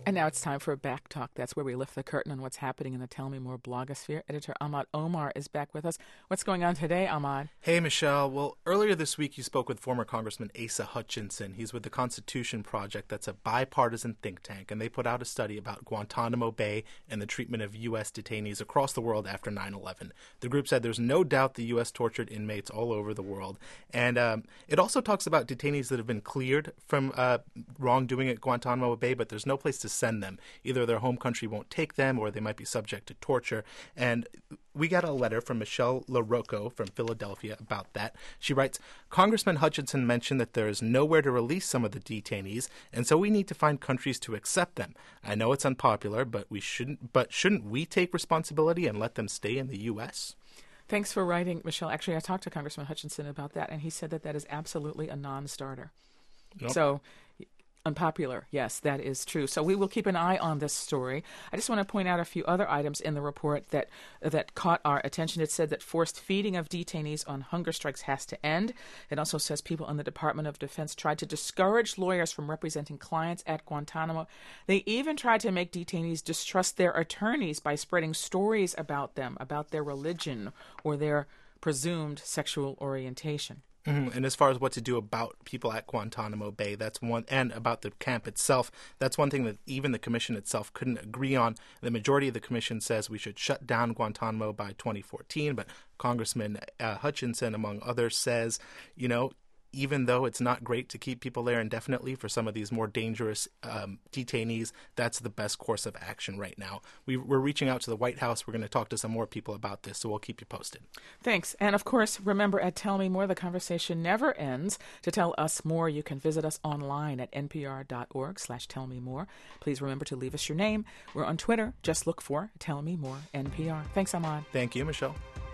And now it's time for a Back Talk. That's where we lift the curtain on what's happening in the Tell Me More blogosphere. Editor Ahmad Omar is back with us. What's going on today, Ahmad? Hey, Michelle. Well, earlier this week you spoke with former Congressman Asa Hutchinson. He's with the Constitution Project. That's a bipartisan think tank, and they put out a study about Guantanamo Bay and the treatment of U.S. detainees across the world after 9/11. The group said there's no doubt the U.S. tortured inmates all over the world. And it also talks about detainees that have been cleared from wrongdoing at Guantanamo Bay, but there's no place to send them. Either their home country won't take them or they might be subject to torture. And we got a letter from Michelle LaRocco from Philadelphia about that. She writes, Congressman Hutchinson mentioned that there is nowhere to release some of the detainees, and so we need to find countries to accept them. I know it's unpopular, but shouldn't we take responsibility and let them stay in the U.S.? Thanks for writing, Michelle. Actually, I talked to Congressman Hutchinson about that, and he said that that is absolutely a non-starter. Nope. So, unpopular. Yes, that is true. So we will keep an eye on this story. I just want to point out a few other items in the report that caught our attention. It said that forced feeding of detainees on hunger strikes has to end. It also says people in the Department of Defense tried to discourage lawyers from representing clients at Guantanamo. They even tried to make detainees distrust their attorneys by spreading stories about them, about their religion or their presumed sexual orientation. Mm-hmm. And as far as what to do about people at Guantanamo Bay, that's one, and about the camp itself, that's one thing that even the commission itself couldn't agree on. The majority of the commission says we should shut down Guantanamo by 2014, but Congressman Hutchinson, among others, says, even though it's not great to keep people there indefinitely for some of these more dangerous detainees, that's the best course of action right now. We're reaching out to the White House. We're going to talk to some more people about this, so we'll keep you posted. Thanks. And, of course, remember at Tell Me More, the conversation never ends. To tell us more, you can visit us online at npr.org/tellmemore. Please remember to leave us your name. We're on Twitter. Just look for Tell Me More NPR. Thanks, Ahmad. Thank you, Michelle.